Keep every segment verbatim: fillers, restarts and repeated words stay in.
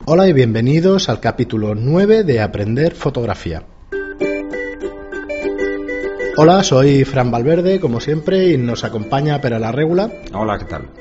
Hola y bienvenidos al capítulo nueve de Aprender Fotografía. Hola, soy Fran Valverde, como siempre, y nos acompaña Pere Larregula. Hola, ¿qué tal?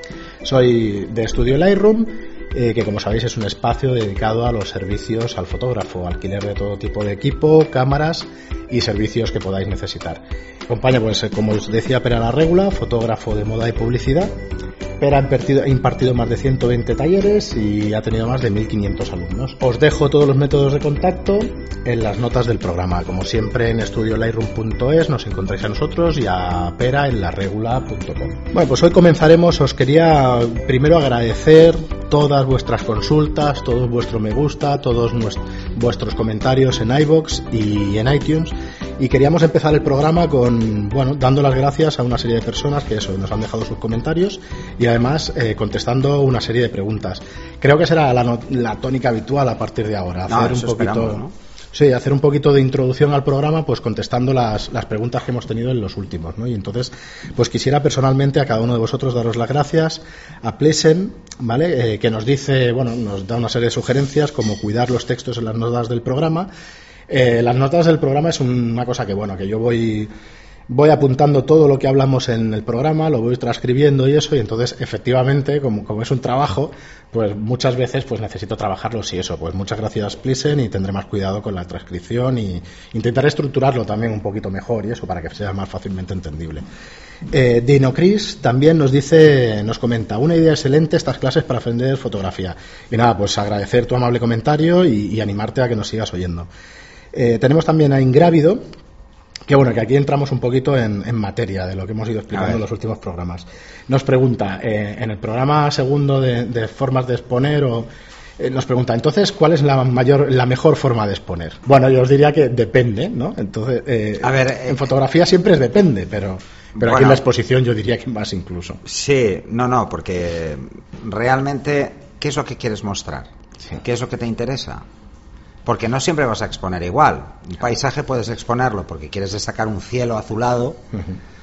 Soy de Estudio Lightroom, eh, que como sabéis es un espacio dedicado a los servicios al fotógrafo, alquiler de todo tipo de equipo, cámaras y servicios que podáis necesitar. Acompaña, pues, como os decía, Pere Larregula, fotógrafo de moda y publicidad. Pere ha impartido, ha impartido más de ciento veinte talleres y ha tenido más de mil quinientos alumnos. Os dejo todos los métodos de contacto en las notas del programa. Como siempre, en estudio lightroom punto es nos encontráis a nosotros y a Pera en larregula punto com. Bueno, pues hoy comenzaremos. Os quería primero agradecer todas vuestras consultas, todo vuestro me gusta, todos nuestros, vuestros comentarios en iVoox y en iTunes. Y queríamos empezar el programa con, bueno, dando las gracias a una serie de personas que eso, nos han dejado sus comentarios y además eh, contestando una serie de preguntas. Creo que será la, no, la tónica habitual a partir de ahora, hacer no, un poquito, ¿no? Sí, hacer un poquito de introducción al programa, pues contestando las, las preguntas que hemos tenido en los últimos, ¿no? Y entonces, pues quisiera personalmente a cada uno de vosotros daros las gracias, a Plesen, ¿vale? Eh, que nos dice, bueno, nos da una serie de sugerencias como cuidar los textos en las notas del programa. Eh, las notas del programa es una cosa que, bueno, que yo voy voy apuntando todo lo que hablamos en el programa, lo voy transcribiendo y eso, y entonces efectivamente, como, como es un trabajo, pues muchas veces pues necesito trabajarlo, sí, eso. Pues muchas gracias, Plisen, y tendré más cuidado con la transcripción y intentaré estructurarlo también un poquito mejor y eso, para que sea más fácilmente entendible. Eh, Dino Chris también nos dice, nos comenta, una idea excelente estas clases para aprender fotografía. Y nada, pues agradecer tu amable comentario y, y animarte a que nos sigas oyendo. Eh, tenemos también a Ingrávido, que bueno, que aquí entramos un poquito en, en materia de lo que hemos ido explicando en los últimos programas. Nos pregunta, eh, en el programa segundo de, de formas de exponer, o eh, nos pregunta, entonces, ¿cuál es la mayor, la mejor forma de exponer? Bueno, yo os diría que depende, ¿no? Entonces, eh, a ver, eh, en fotografía siempre es depende, pero, pero bueno, aquí en la exposición yo diría que más incluso. Sí, no, no, porque realmente, ¿qué es lo que quieres mostrar? Sí. ¿Qué es lo que te interesa? Porque no siempre vas a exponer igual. Un paisaje puedes exponerlo porque quieres destacar un cielo azulado uh-huh.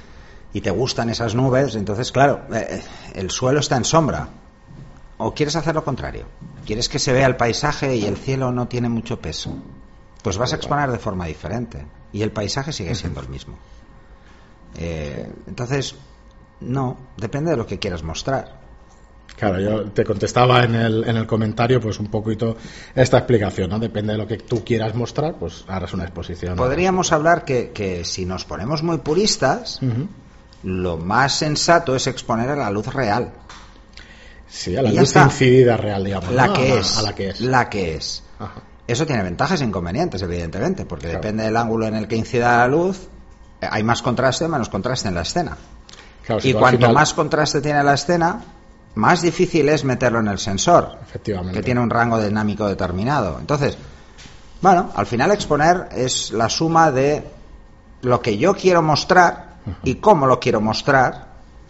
y te gustan esas nubes, entonces claro, eh, el suelo está en sombra. O quieres hacer lo contrario, quieres que se vea el paisaje y el cielo no tiene mucho peso, pues vas a exponer de forma diferente y el paisaje sigue siendo el mismo. Eh, entonces, no, depende de lo que quieras mostrar. Claro, yo te contestaba en el, en el comentario pues un poquito esta explicación, ¿no? Depende de lo que tú quieras mostrar, pues harás una exposición. Podríamos hablar que, que si nos ponemos muy puristas, uh-huh. lo más sensato es exponer a la luz real. Sí, a la luz incidida real, digamos. La, ¿no? que a, es, a la que es. La que es. Ajá. Eso tiene ventajas e inconvenientes, evidentemente, porque claro. depende del ángulo en el que incida la luz, hay más contraste o menos contraste en la escena. Claro, si y cuanto final... más contraste tiene la escena, más difícil es meterlo en el sensor, efectivamente, que tiene un rango dinámico determinado. Entonces, bueno, al final exponer es la suma de lo que yo quiero mostrar uh-huh. y cómo lo quiero mostrar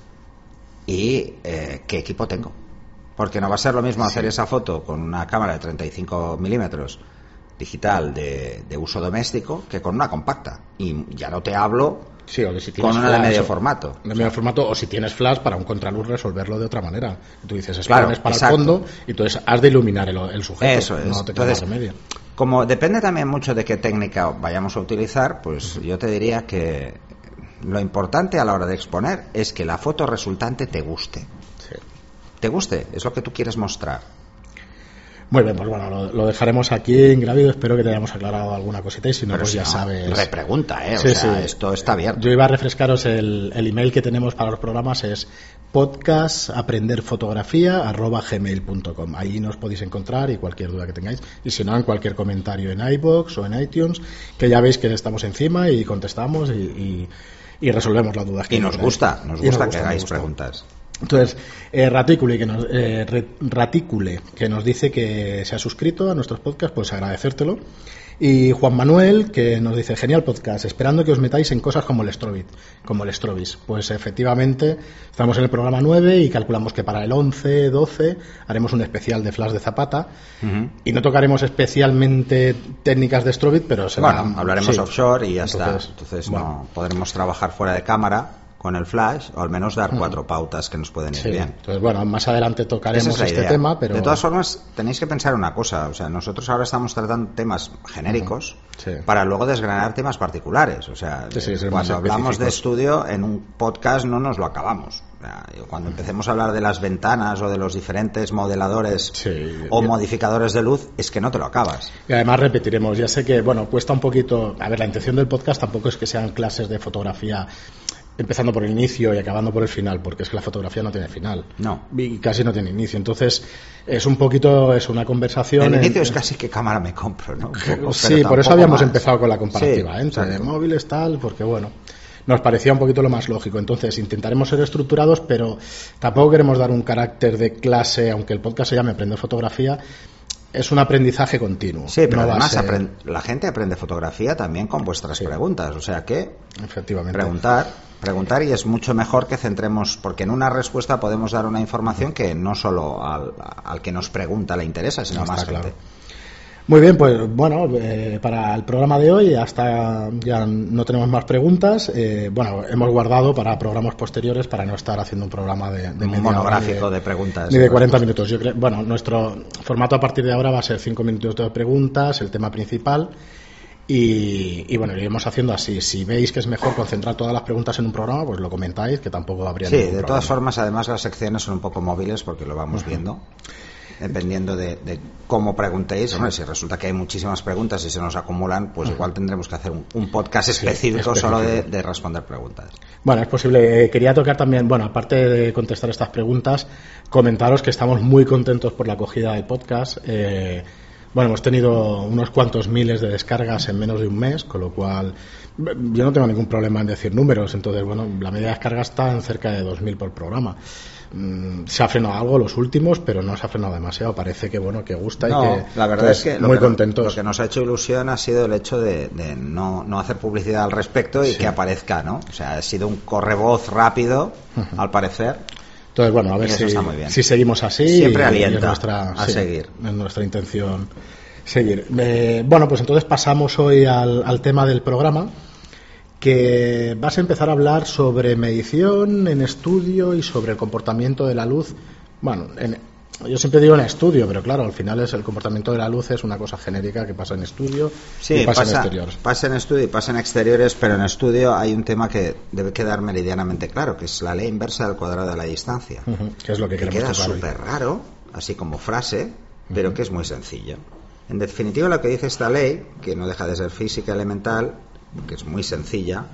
y eh, qué equipo tengo. Porque no va a ser lo mismo sí. hacer esa foto con una cámara de treinta y cinco milímetros digital de, de uso doméstico que con una compacta. Y ya no te hablo... Sí, o de si con una flash, de medio o, formato. De medio formato, o si tienes flash, para un contraluz resolverlo de otra manera. Tú dices, es claro, para exacto. el fondo, y entonces has de iluminar el, el sujeto. Eso es. No te entonces, queda remedio. Como depende también mucho de qué técnica vayamos a utilizar, pues uh-huh. yo te diría que lo importante a la hora de exponer es que la foto resultante te guste. Sí. Te guste, es lo que tú quieres mostrar. Muy bien, pues bueno, lo, lo dejaremos aquí Ingrávido. Espero que te hayamos aclarado alguna cosita y si no, Pero pues si ya no, sabes. Repregunta, ¿eh? Sí, o sea, sí. esto está abierto. Yo iba a refrescaros el, el email que tenemos para los programas, es podcast aprender fotografía arroba gmail punto com. Ahí nos podéis encontrar y cualquier duda que tengáis. Y si no, en cualquier comentario en iVoox o en iTunes, que ya veis que estamos encima y contestamos y, y, y resolvemos las dudas. Que y nos gusta, nos gusta, nos gusta que hagáis gusta. preguntas. Entonces, eh, Raticule, que nos, eh, Raticule, que nos dice que se ha suscrito a nuestros podcasts, pues agradecértelo. Y Juan Manuel, que nos dice, genial podcast, esperando que os metáis en cosas como el Strobit, como el Strobis. Pues efectivamente, estamos en el programa nueve y calculamos que para el once, doce haremos un especial de flash de Zapata. Uh-huh. Y no tocaremos especialmente técnicas de Strobit, pero será... Bueno, hablaremos sí. offshore y ya Entonces, está. Entonces bueno. no podremos trabajar fuera de cámara con el flash, o al menos dar cuatro pautas que nos pueden ir sí. bien. Entonces, bueno, más adelante tocaremos Esa es la este idea. tema, pero... De todas formas, tenéis que pensar una cosa, o sea, nosotros ahora estamos tratando temas genéricos uh-huh. sí. para luego desgranar temas particulares, o sea, sí, sí, cuando hablamos de estudio en un podcast no nos lo acabamos. O sea, cuando empecemos a hablar de las ventanas o de los diferentes modeladores sí, o bien. modificadores de luz, es que no te lo acabas. Y además repetiremos, ya sé que, bueno, cuesta un poquito... A ver, la intención del podcast tampoco es que sean clases de fotografía empezando por el inicio y acabando por el final, porque es que la fotografía no tiene final. No. Y casi no tiene inicio. Entonces, es un poquito, es una conversación... El inicio en, es casi qué cámara me compro, ¿no? Poco, sí, por eso habíamos más. empezado con la comparativa, sí, ¿eh? Entre de móviles, tal, porque bueno... Nos parecía un poquito lo más lógico. Entonces, intentaremos ser estructurados, pero tampoco queremos dar un carácter de clase, aunque el podcast se llame Aprender Fotografía. Es un aprendizaje continuo. Sí, pero no además ser... aprend... la gente aprende fotografía también con vuestras sí. preguntas. O sea que, efectivamente, preguntar, preguntar y es mucho mejor que centremos, porque en una respuesta podemos dar una información que no solo al, al que nos pregunta le interesa, sino a más claro. gente. Muy bien, pues bueno, eh, para el programa de hoy hasta ya no tenemos más preguntas. Eh, bueno, hemos guardado para programas posteriores para no estar haciendo un programa de, de un monográfico de, de preguntas. Ni de cuarenta minutos. Yo creo, bueno, nuestro formato a partir de ahora va a ser cinco minutos de preguntas, el tema principal. Y, y bueno, iremos haciendo así. Si veis que es mejor concentrar todas las preguntas en un programa, pues lo comentáis, que tampoco habría sí, ningún de problema. todas formas, además las secciones son un poco móviles porque lo vamos uh-huh. viendo. Dependiendo de, de cómo preguntéis, hombre, si resulta que hay muchísimas preguntas y se nos acumulan, pues igual tendremos que hacer un, un podcast específico, sí, específico. solo de, de responder preguntas. Bueno, es posible. Quería tocar también, bueno, aparte de contestar estas preguntas, comentaros que estamos muy contentos por la acogida del podcast. Eh, bueno, hemos tenido unos cuantos miles de descargas en menos de un mes, con lo cual yo no tengo ningún problema en decir números. Entonces, bueno, la media de descargas está en cerca de dos mil por programa. Se ha frenado algo los últimos, pero no se ha frenado demasiado. Parece que bueno, que gusta no, y que la verdad es que muy lo que, contentos. Lo que nos ha hecho ilusión ha sido el hecho de, de no, no hacer publicidad al respecto y sí. que aparezca, ¿no? O sea, ha sido un correvoz rápido, uh-huh. al parecer. Entonces, bueno, a ver si, si seguimos así. Siempre y, alienta y es nuestra, a sí, seguir. Es nuestra intención seguir. Eh, bueno, pues entonces pasamos hoy al, al tema del programa, que vas a empezar a hablar sobre medición en estudio y sobre el comportamiento de la luz. Bueno, en, yo siempre digo en estudio, pero claro, al final es el comportamiento de la luz es una cosa genérica que pasa en estudio sí, y pasa, pasa en exteriores. Pasa en estudio y pasa en exteriores, pero en estudio hay un tema que debe quedar meridianamente claro, que es la ley inversa del cuadrado de la distancia. Uh-huh, que es lo que, que queremos queda súper raro, así como frase, pero uh-huh. que es muy sencillo. En definitiva, lo que dice esta ley, que no deja de ser física elemental, que es muy sencilla,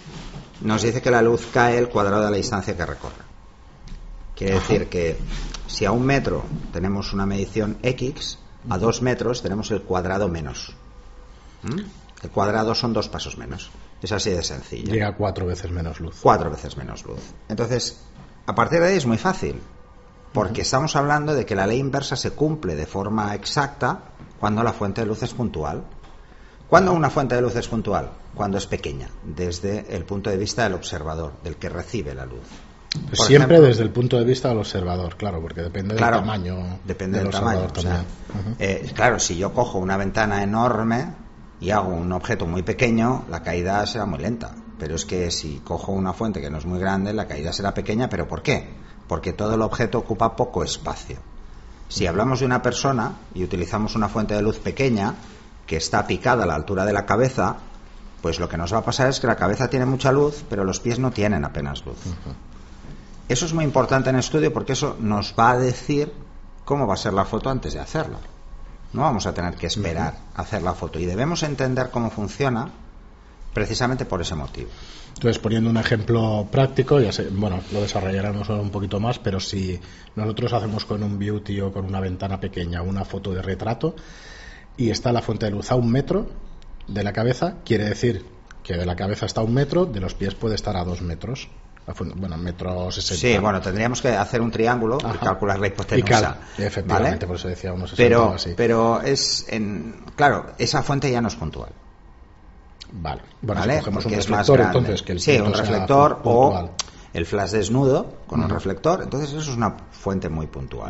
nos dice que la luz cae el cuadrado de la distancia que recorre. Quiere Ajá. decir que si a un metro tenemos una medición X, a dos metros tenemos el cuadrado menos. ¿Mm? El cuadrado son dos pasos menos. Es así de sencillo. Llega a cuatro veces menos luz. Cuatro veces menos luz. Entonces, a partir de ahí es muy fácil, porque uh-huh. estamos hablando de que la ley inversa se cumple de forma exacta cuando la fuente de luz es puntual. ¿Cuándo una fuente de luz es puntual? Cuando es pequeña, desde el punto de vista del observador, del que recibe la luz. Pues siempre ejemplo, desde el punto de vista del observador, claro, porque depende claro, del tamaño. Depende del, del tamaño. O sea, uh-huh. eh, claro, si yo cojo una ventana enorme y hago un objeto muy pequeño, la caída será muy lenta. Pero es que si cojo una fuente que no es muy grande, la caída será pequeña. ¿Pero por qué? Porque todo el objeto ocupa poco espacio. Si uh-huh. hablamos de una persona y utilizamos una fuente de luz pequeña, que está picada a la altura de la cabeza, pues lo que nos va a pasar es que la cabeza tiene mucha luz, pero los pies no tienen apenas luz. Uh-huh. Eso es muy importante en estudio porque eso nos va a decir cómo va a ser la foto antes de hacerla. No vamos a tener que esperar uh-huh. a hacer la foto y debemos entender cómo funciona precisamente por ese motivo. Entonces, poniendo un ejemplo práctico, ya sé, bueno, lo desarrollaremos un poquito más, pero si nosotros hacemos con un beauty o con una ventana pequeña una foto de retrato y está la fuente de luz a un metro de la cabeza, quiere decir que de la cabeza está a un metro, de los pies puede estar a dos metros. Bueno, metro sesenta. Sí, bueno, tendríamos que hacer un triángulo Ajá. y calcular la hipotenusa. Y cal, efectivamente, ¿vale? Por eso decía unos sesenta pero, o así. Pero es, en, claro, esa fuente ya no es puntual. Vale. Bueno, ¿vale? si cogemos Porque un es reflector, más entonces, que el sí, un reflector o el flash desnudo con uh-huh. un reflector, entonces eso es una fuente muy puntual.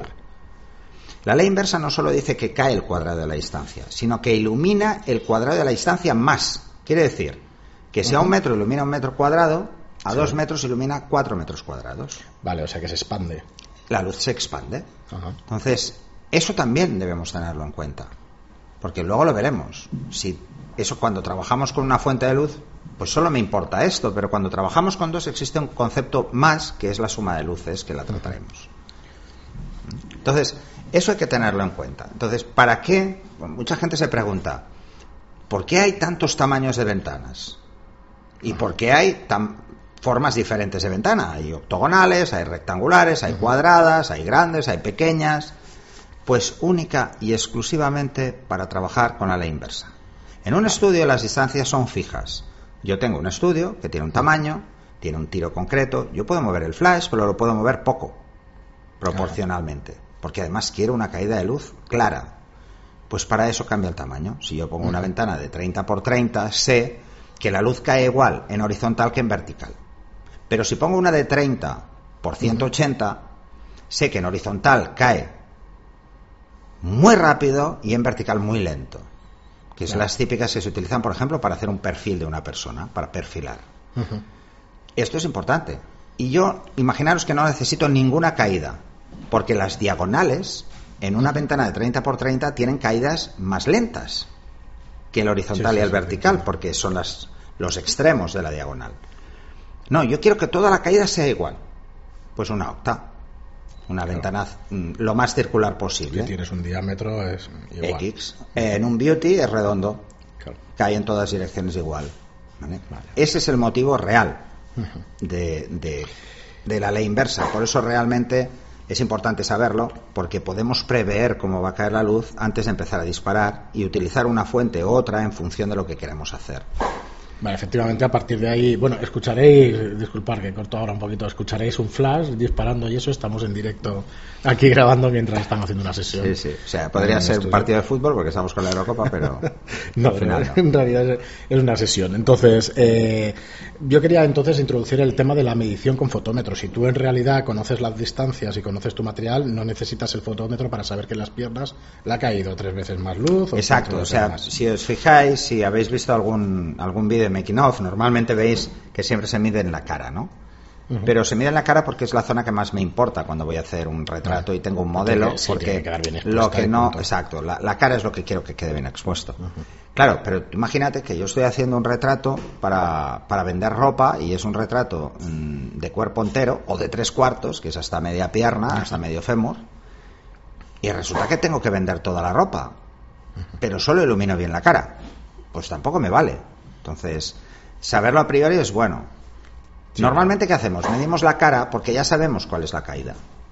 La ley inversa no solo dice que cae el cuadrado de la distancia, sino que ilumina el cuadrado de la distancia más. Quiere decir que si uh-huh. a un metro ilumina un metro cuadrado, A sí. dos metros ilumina cuatro metros cuadrados. Vale, o sea que se expande. La luz se expande. Ajá. Entonces, eso también debemos tenerlo en cuenta. Porque luego lo veremos. Si eso cuando trabajamos con una fuente de luz, pues solo me importa esto, pero cuando trabajamos con dos existe un concepto más, que es la suma de luces, que la trataremos. Entonces, eso hay que tenerlo en cuenta. Entonces, ¿para qué? Bueno, mucha gente se pregunta, ¿por qué hay tantos tamaños de ventanas? ¿Y por qué hay tan formas diferentes de ventana? Hay octogonales, hay rectangulares, hay cuadradas, hay grandes, hay pequeñas. Pues única y exclusivamente para trabajar con la ley inversa. En un estudio las distancias son fijas. Yo tengo un estudio que tiene un tamaño, tiene un tiro concreto. Yo puedo mover el flash, pero lo puedo mover poco, proporcionalmente. Porque además quiero una caída de luz clara. Pues para eso cambia el tamaño. Si yo pongo una ventana de treinta por treinta, sé que la luz cae igual en horizontal que en vertical. Pero si pongo una de treinta por ciento ochenta, sé que en horizontal cae muy rápido y en vertical muy lento. Que son las típicas que se utilizan, por ejemplo, para hacer un perfil de una persona, para perfilar. Uh-huh. Esto es importante. Y yo, imaginaros que no necesito ninguna caída, porque las diagonales en una ventana de treinta por treinta tienen caídas más lentas que el horizontal sí, sí, y el sí, vertical, sí, sí. porque son las, los extremos de la diagonal. No, yo quiero que toda la caída sea igual. Pues una octa. Una claro. ventana lo más circular posible. Si tienes un diámetro es igual. X. En un beauty es redondo. Claro. Cae en todas direcciones igual. ¿Vale? Vale. Ese es el motivo real uh-huh. de, de, de la ley inversa. Por eso realmente es importante saberlo, porque podemos prever cómo va a caer la luz antes de empezar a disparar y utilizar una fuente u otra en función de lo que queremos hacer. Vale, efectivamente, a partir de ahí, bueno, escucharéis, disculpad que corto ahora un poquito, escucharéis un flash disparando y eso, estamos en directo aquí grabando mientras están haciendo una sesión. Sí, sí, o sea, podría ser un partido de fútbol porque estamos con la Eurocopa, pero no, al final, no. En realidad es una sesión. Entonces, eh, yo quería entonces introducir el tema de la medición con fotómetro. Si tú en realidad conoces las distancias y conoces tu material, no necesitas el fotómetro para saber que en las piernas le ha caído tres veces más luz. O exacto, o sea, más. Si os fijáis, si habéis visto algún, algún vídeo making of, normalmente veis que siempre se mide en la cara, ¿no? Uh-huh. Pero se mide en la cara porque es la zona que más me importa cuando voy a hacer un retrato uh-huh. y tengo un modelo, sí, porque que lo que no, exacto, la, la cara es lo que quiero que quede bien expuesto. Uh-huh. Claro, pero imagínate que yo estoy haciendo un retrato para, para vender ropa y es un retrato mmm, de cuerpo entero o de tres cuartos, que es hasta media pierna, uh-huh. hasta medio fémur, y resulta que tengo que vender toda la ropa, uh-huh. pero solo ilumino bien la cara. Pues tampoco me vale. Entonces, saberlo a priori es bueno. Sí. Normalmente, ¿qué hacemos? Medimos la cara porque ya sabemos cuál es la caída.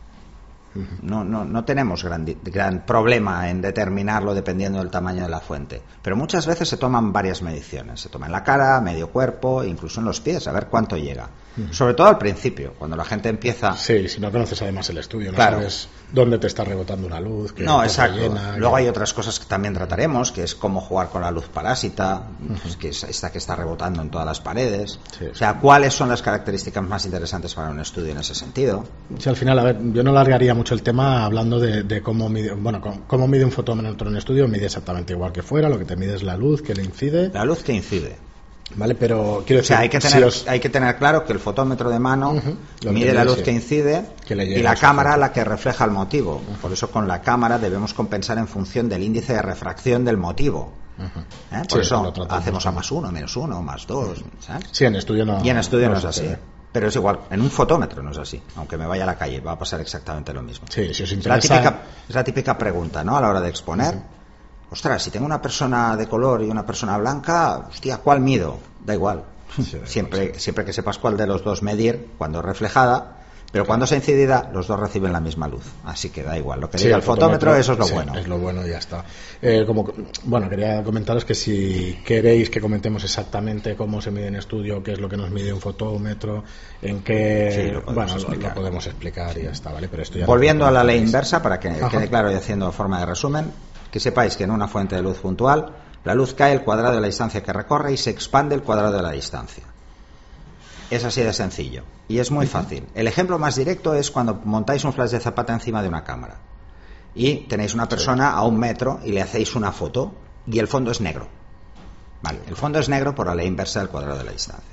No, no, no tenemos gran, gran problema en determinarlo dependiendo del tamaño de la fuente. Pero muchas veces se toman varias mediciones. Se toma en la cara, medio cuerpo, incluso en los pies, a ver cuánto llega. Uh-huh. Sobre todo al principio, cuando la gente empieza... Sí, si no conoces además el estudio, no claro. sabes dónde te está rebotando una luz. Que no, exacto. Llena, Luego que... hay otras cosas que también trataremos, que es cómo jugar con la luz parásita, uh-huh. pues que es esta que está rebotando en todas las paredes. Sí, o sea, sí. ¿cuáles son las características más interesantes para un estudio en ese sentido? Sí, al final, a ver, yo no largaría mucho el tema hablando de, de cómo mide, bueno, cómo mide un fotómetro en estudio. Mide exactamente igual que fuera, lo que te mide es la luz que le incide. La luz que incide. Vale, pero quiero decir, o sea, hay que tener, si os... hay que tener claro que el fotómetro de mano uh-huh. mide la luz sí. que incide que y la cámara foto. La que refleja el motivo. Uh-huh. Por eso con la cámara debemos compensar en función del índice de refracción del motivo. Uh-huh. ¿Eh? Por sí, eso hacemos a más uno, menos uno, más dos. ¿Sabes? Sí, en estudio no. Y en estudio no, no es así. Ve. Pero es igual, en un fotómetro no es así. Aunque me vaya a la calle, va a pasar exactamente lo mismo. Sí, si os interesa... es, la típica, es la típica pregunta, ¿no? A la hora de exponer. Uh-huh. Ostras, si tengo una persona de color y una persona blanca, hostia, ¿cuál mido? Da igual. Sí, siempre, sí. siempre que sepas cuál de los dos medir, cuando es reflejada, pero claro. cuando es incidida, los dos reciben la misma luz. Así que da igual. Lo que sí, diga el fotómetro, fotómetro, eso es lo sí, bueno. Es lo bueno y ya está. Eh, como, bueno, quería comentaros que si queréis que comentemos exactamente cómo se mide en estudio, qué es lo que nos mide un fotómetro, en qué. Sí, lo bueno, lo, lo podemos explicar y ya está, ¿vale? Pero esto ya Volviendo a la ley inversa, para que Ajá. quede claro y haciendo forma de resumen, que sepáis que en una fuente de luz puntual, la luz cae el cuadrado de la distancia que recorre y se expande el cuadrado de la distancia. Es así de sencillo. Y es muy fácil. El ejemplo más directo es cuando montáis un flash de zapata encima de una cámara. Y tenéis una persona a un metro y le hacéis una foto y el fondo es negro. Vale, el fondo es negro por la ley inversa del cuadrado de la distancia.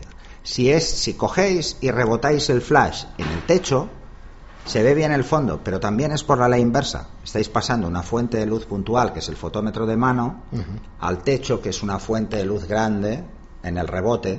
Si es, si cogéis y rebotáis el flash en el techo, se ve bien el fondo, pero también es por la ley inversa. Estáis pasando una fuente de luz puntual, que es el fotómetro de mano, uh-huh. al techo, que es una fuente de luz grande en el rebote,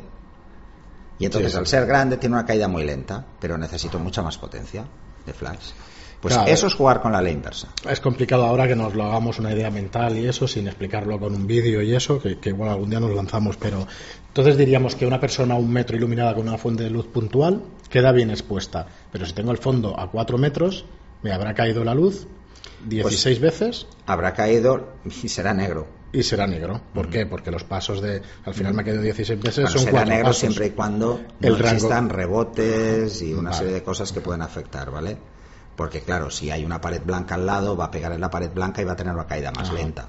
y entonces sí, sí. al ser grande tiene una caída muy lenta, pero necesito mucha más potencia de flash. Pues claro, eso es jugar con la ley inversa. Es complicado ahora que nos lo hagamos una idea mental y eso, sin explicarlo con un vídeo y eso, que, que igual algún día nos lanzamos, pero entonces diríamos que una persona a un metro iluminada con una fuente de luz puntual queda bien expuesta, pero si tengo el fondo a cuatro metros, me habrá caído la luz dieciséis pues, veces. Habrá caído y será negro. Y será negro. ¿Por uh-huh. qué? Porque los pasos de... Al final uh-huh. me ha caído dieciséis veces, bueno, son será cuatro negro pasos. Siempre y cuando no el existan rango... rebotes y una vale. serie de cosas que pueden afectar, ¿vale? Porque claro, si hay una pared blanca al lado, va a pegar en la pared blanca y va a tener una caída más uh-huh. lenta.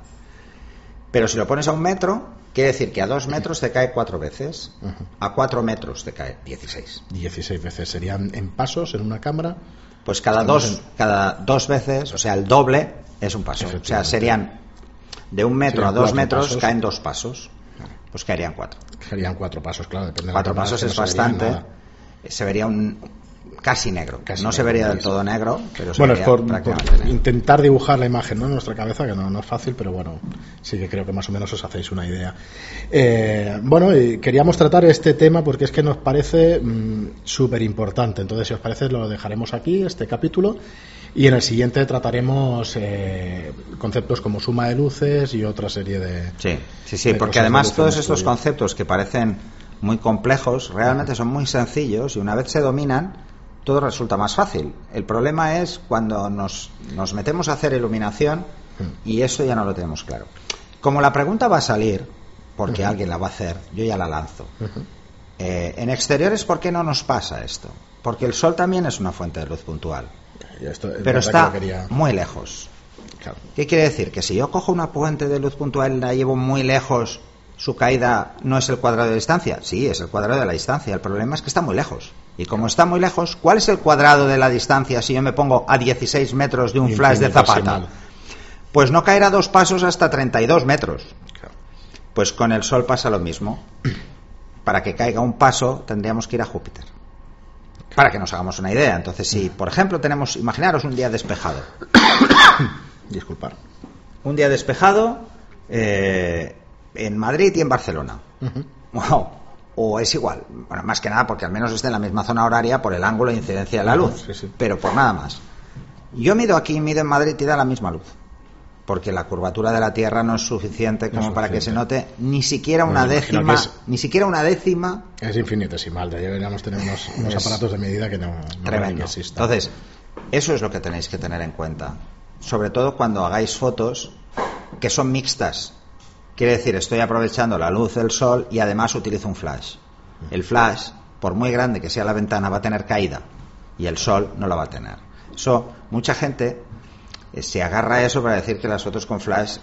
Pero si lo pones a un metro, quiere decir que a dos metros te cae cuatro veces, uh-huh. a cuatro metros te cae dieciséis. dieciséis veces. ¿Serían en pasos, en una cámara? Pues cada dos, en... cada dos veces, o sea, el doble es un paso. O sea, serían de un metro serían a dos metros, pasos. Caen dos pasos. Pues caerían cuatro. Serían cuatro pasos, claro. Depende cuatro de la pasos es bastante. Se vería un... casi negro, casi no negro, se vería del todo negro, pero se bueno, vería es por, prácticamente por negro. Intentar dibujar la imagen, ¿no?, en nuestra cabeza, que no, no es fácil, pero bueno, sí que creo que más o menos os hacéis una idea. Eh, bueno, y queríamos tratar este tema porque es que nos parece mmm, súper importante, entonces si os parece lo dejaremos aquí, este capítulo, y en el siguiente trataremos eh, conceptos como suma de luces y otra serie de... Sí, sí, sí, porque además todos estos estudio. conceptos que parecen muy complejos, realmente son muy sencillos y una vez se dominan, todo resulta más fácil. El problema es cuando nos, nos metemos a hacer iluminación y eso ya no lo tenemos claro. Como la pregunta va a salir, porque uh-huh. alguien la va a hacer, yo ya la lanzo. Uh-huh. Eh, en exteriores, ¿por qué no nos pasa esto? Porque el sol también es una fuente de luz puntual, esto, pero está quería... muy lejos. Claro. ¿Qué quiere decir? Que si yo cojo una fuente de luz puntual y la llevo muy lejos, ¿su caída no es el cuadrado de distancia? Sí, es el cuadrado de la distancia. El problema es que está muy lejos. Y como está muy lejos, ¿cuál es el cuadrado de la distancia si yo me pongo a dieciséis metros de un flash de Zapata? Pues no caerá dos pasos hasta treinta y dos metros. Pues con el Sol pasa lo mismo. Para que caiga un paso tendríamos que ir a Júpiter. Para que nos hagamos una idea. Entonces, si por ejemplo tenemos, imaginaros un día despejado. Disculpar. Un día despejado eh, en Madrid y en Barcelona. Uh-huh. Wow. O es igual, bueno, más que nada porque al menos esté en la misma zona horaria por el ángulo de incidencia de la luz, sí, sí. pero por nada más. Yo mido aquí, mido en Madrid y da la misma luz, porque la curvatura de la Tierra no es suficiente como no es para suficiente. Que se note ni siquiera una bueno, décima, es, ni siquiera una décima. Es infinitesimal, ya deberíamos tener unos, unos aparatos de medida que no, no tremendo. Que existen. Entonces, eso es lo que tenéis que tener en cuenta, sobre todo cuando hagáis fotos que son mixtas. Quiere decir, estoy aprovechando la luz del sol y además utilizo un flash. El flash, por muy grande que sea la ventana, va a tener caída y el sol no la va a tener. Eso, mucha gente eh, se agarra a eso para decir que las fotos con flash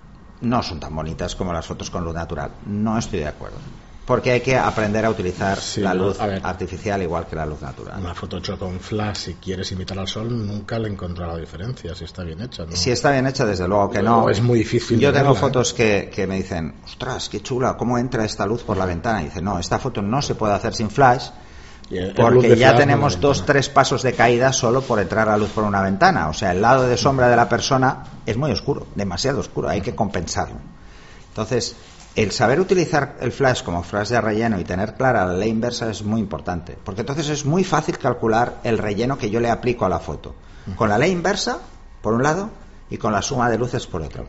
no son tan bonitas como las fotos con luz natural. No estoy de acuerdo. Porque hay que aprender a utilizar sí, la luz ver, artificial igual que la luz natural. Una foto hecha con flash, si quieres imitar al sol, nunca le encontrará la diferencia, si está bien hecha, ¿no? Si está bien hecha, desde luego que no. no es muy difícil. Yo tengo verla, fotos ¿eh? que, que me dicen, ostras, qué chula, ¿cómo entra esta luz por la ventana? Y dice, no, esta foto no se puede hacer sin flash, el, porque el ya tenemos dos, tres pasos de caída solo por entrar la luz por una ventana. O sea, el lado de sombra de la persona es muy oscuro, demasiado oscuro, hay que compensarlo. Entonces, el saber utilizar el flash como flash de relleno y tener clara la ley inversa es muy importante, porque entonces es muy fácil calcular el relleno que yo le aplico a la foto, con la ley inversa por un lado y con la suma de luces por otro.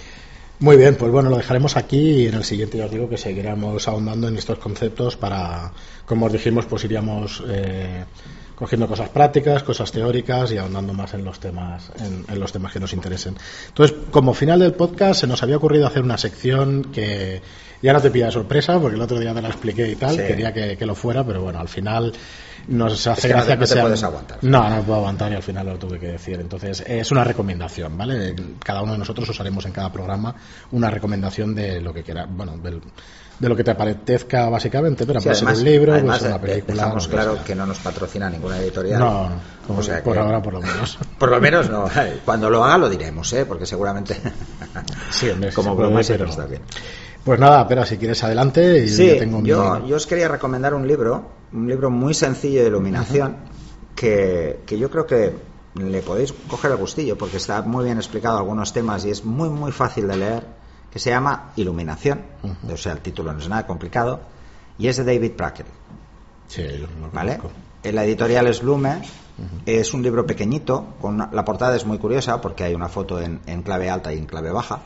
Muy bien, pues bueno, lo dejaremos aquí y en el siguiente ya os digo que seguiremos ahondando en estos conceptos para, como os dijimos, pues iríamos eh, cogiendo cosas prácticas, cosas teóricas y ahondando más en los temas en, en los temas que nos interesen. Entonces, como final del podcast se nos había ocurrido hacer una sección que ya no te pilla de sorpresa porque el otro día te la expliqué y tal, sí. quería que, que lo fuera, pero bueno, al final nos hace es que gracia no, que no te sea... puedes aguantar. No, no puedo aguantar y al final lo tuve que decir. Entonces, es una recomendación, ¿vale? Cada uno de nosotros os haremos en cada programa una recomendación de lo que quiera, bueno, del, de lo que te apetezca básicamente, pero sí, puede además, ser un libro, además, puede ser una película. Dejamos claro que no nos patrocina ninguna editorial. No, no, o sea por que, ahora por lo menos. Por lo menos no. Cuando lo haga lo diremos, ¿eh? Porque seguramente sí, hombre, como sí broma siempre pero... está bien. Pues nada, pero si quieres adelante. Y sí, yo, tengo mi... yo, yo os quería recomendar un libro, un libro muy sencillo de iluminación, uh-huh. que, que yo creo que le podéis coger el gustillo porque está muy bien explicado algunos temas y es muy muy fácil de leer, que se llama Iluminación, uh-huh. o sea, el título no es nada complicado, y es de David Prakel. Sí, lo ¿vale? La editorial es Blume. Uh-huh. Es un libro pequeñito, con una, la portada es muy curiosa porque hay una foto en, en clave alta y en clave baja.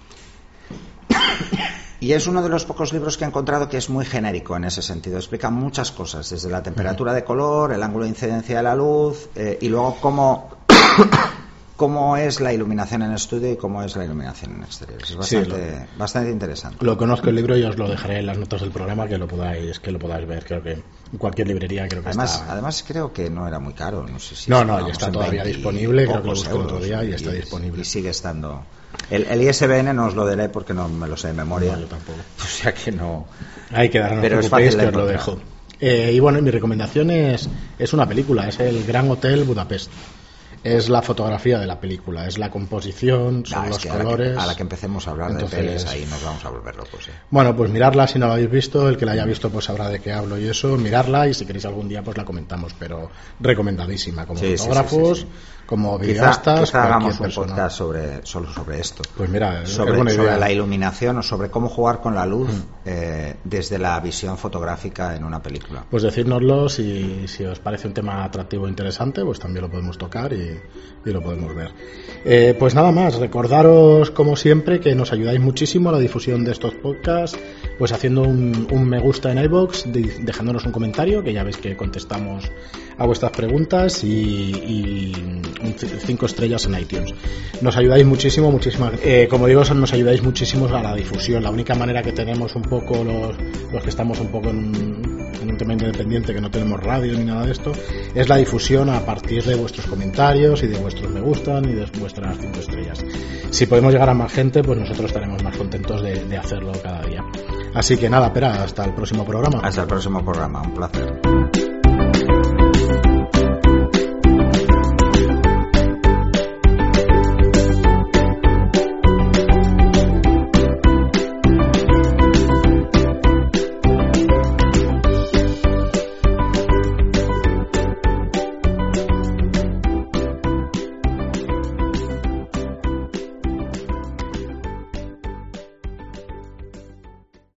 Y es uno de los pocos libros que he encontrado que es muy genérico en ese sentido. Explica muchas cosas, desde la temperatura de color, el ángulo de incidencia de la luz, eh, y luego cómo, cómo es la iluminación en estudio y cómo es la iluminación en exteriores. Es bastante, sí, lo, bastante interesante. Lo conozco el libro y os lo dejaré en las notas del programa que lo podáis, que lo podáis ver. Creo que en cualquier librería creo que además, está. Además creo que no era muy caro. No sé si no, no, ya está todavía disponible. Creo que lo busqué euros, otro día y, y está y, disponible. Y sigue estando. El, el I S B N no os lo daré porque no me lo sé de memoria. No, yo tampoco. O sea que no. Hay que darnos pero un es fácil que os lo dejo. Eh, y bueno, mi recomendación es, es una película, es el Gran Hotel Budapest. Es la fotografía de la película, es la composición, son no, los es que colores. A la, que, a la que empecemos a hablar Entonces, de pelis, ahí nos vamos a volver locos. ¿eh? Bueno, pues mirarla si no la habéis visto, el que la haya visto pues sabrá de qué hablo y eso, mirarla y si queréis algún día pues la comentamos, pero recomendadísima como sí, fotógrafos, sí, sí, sí, sí. como videastas. Quizá, quizá hagamos un podcast sobre, solo sobre esto. Pues mira, sobre, es buena idea. sobre la iluminación o sobre cómo jugar con la luz mm. eh, desde la visión fotográfica en una película. Pues decírnoslo si, si os parece un tema atractivo e interesante, pues también lo podemos tocar y, y lo podemos ver. Eh, pues nada más, recordaros como siempre que nos ayudáis muchísimo a la difusión de estos podcasts, pues haciendo un, un me gusta en iVoox, de, dejándonos un comentario, que ya veis que contestamos a vuestras preguntas, y, y cinco estrellas en iTunes. Nos ayudáis muchísimo, muchísimas. Eh, como digo, nos ayudáis muchísimo a la difusión. La única manera que tenemos un poco los, los que estamos un poco en un, en un tema independiente, que no tenemos radio ni nada de esto, es la difusión a partir de vuestros comentarios y de vuestros me gustan y de vuestras cinco estrellas. Si podemos llegar a más gente, pues nosotros estaremos más contentos de, de hacerlo cada día. Así que nada, espera, hasta el próximo programa. Hasta el próximo programa, un placer.